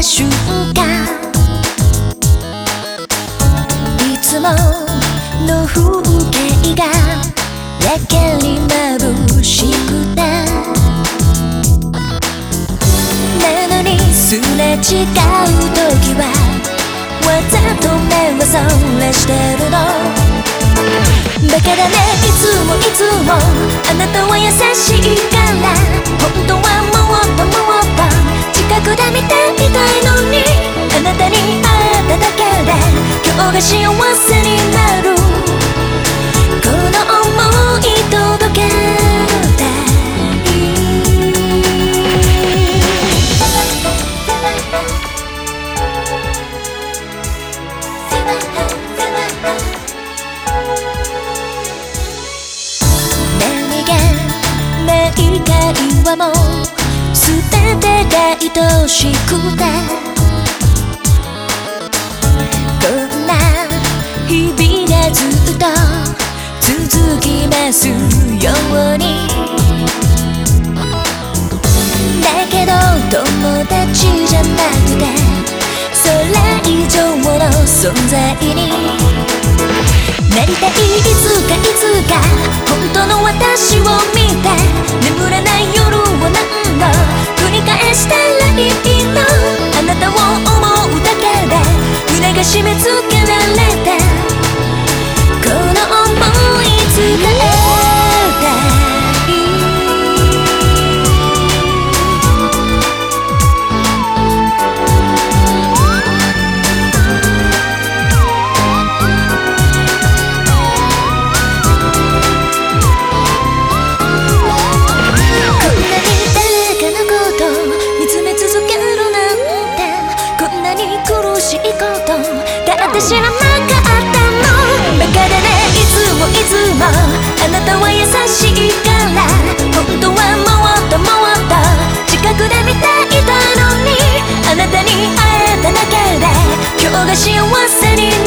瞬間、いつもの風景がやけに眩しくて、なのにすれ違う時はわざと目をそらしてるの。だからね、いつもあなたは優しいから、本当はもっと近くで見ていたいのに、あなたに会えただけで今日が幸せになる。この想い届けたい。何気ない会話も全てが愛しくて、こんな日々がずっと続きますように。だけど友達じゃなくて、それ以上の存在になりたい。いつか本当の私を見て眠れない夜を何度繰り返したらいいの。あなたを思うだけで胸が締め付けられて、この想い伝えたい。こんなに誰かのこと見つめ続けるなんて、こんなに苦しいことだって知らなかったの。だからね、いつもあなたは優しいから、本当はもっと近くで見ていたいのに、あなたに会えただけで今日が幸せになる。